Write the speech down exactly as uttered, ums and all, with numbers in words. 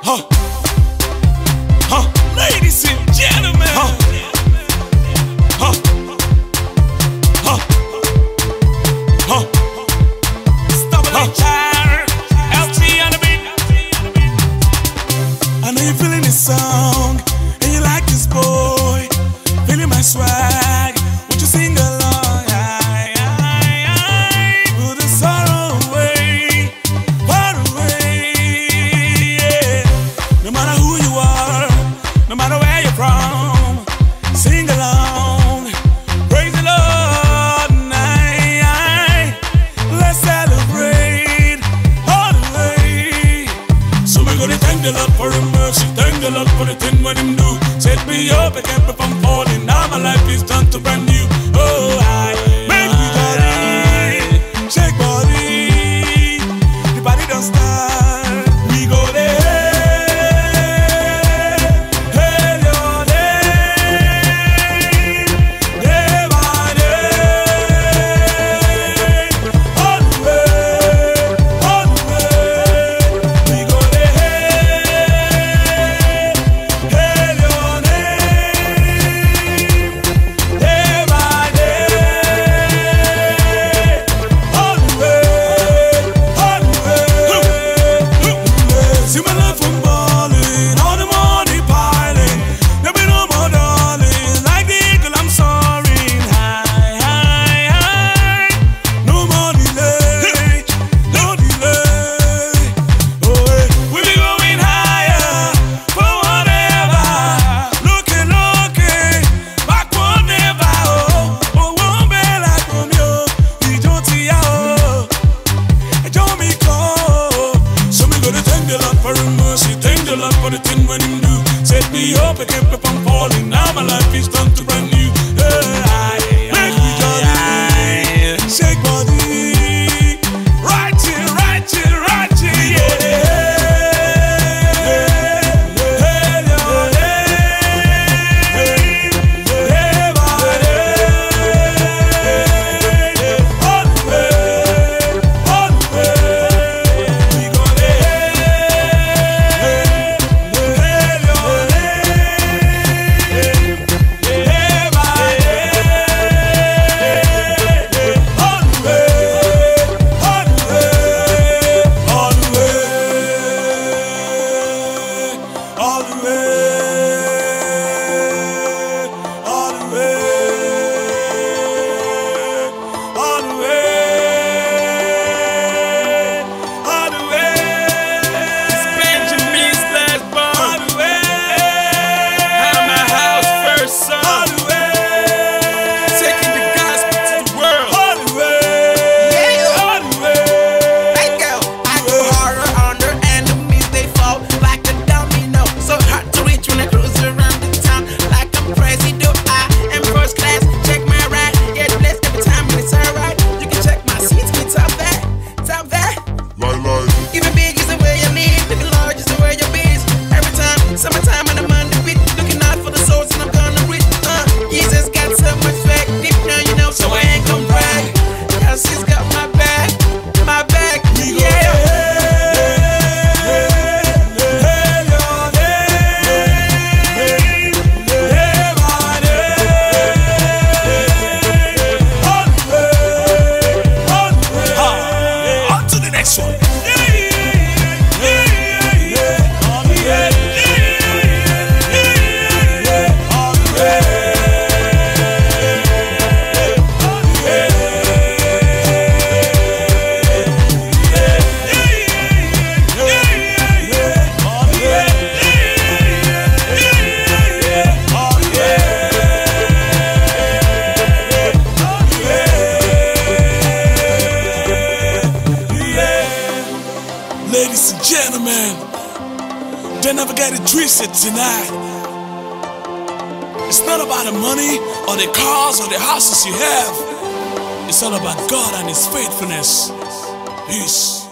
Huh. Huh. Ladies and gentlemen. Huh. Huh. Huh. Huh. Stop it, huh. Child. L T on the beat. I know you're feeling this song and you like this boy, feeling my swag. Won't you sing along? Aye, aye, aye. Put the sorrow away, far away. Yeah. No matter who you are, no matter where you're from, sing along, praise the Lord. Aye, aye. Let's celebrate all the way. So we're gonna thank the Lord for His mercy, thank the Lord for the thing what Him do. Set me up and kept me from falling. Now my life is turned to brand new. Oh, I make me jolly, shake body, the body don't start. We go there, hail your name, day by day, all the way, all the way. We go there, hail your name, day by day, all the way, all the way. See my love from balling, all the money piling. There be no more darling, like the eagle I'm soaring. High, high, high. No more delay, no delay. Oh, hey. We be going higher for whatever. Looking, looking, backward never. Oh, oh, won't be like Romeo. We don't see ya. And don't me call. So we gonna thank the Lord for His mercy, thank the Lord for the thing when Him do. Set me up and kept me from falling. Now my life is turned to brand new. Hey, make me jolly, shake body, right here, right here, right here, yeah. Hail your name, day by day, all the way, all the way. We go there, hail your name, day by day, all the way, all the way, all the way, all the way, all the way, all the way, all the way. It's Benjamin's last born. All the way. Had my house first son. All the way. Taking the gospel to the world. All the way. Yeah. All the way. Let go. I go harder on their enemies, they fall like a domino. So hard to reach when I cruise around the town like I'm crazy. Do I am first class? Check my ride, get blessed every time when it's alright. You can check my seats, be top that, top that. Even big is the way you live, living large is the way you be. Every time, summertime and I'm on the beat, looking out for the souls and I'm gonna reach. Uh, Jesus got so much swag, deep down you know, so I ain't gon' brag. Cause He's got my back, my back, We go yeah. there, hail your name, day by day, all the way, all the way. On to the next one. All the way, all the way, ladies and gentlemen, don't ever get it twisted tonight. It's not about the money or the cars or the houses you have. It's all about God and His faithfulness. Peace.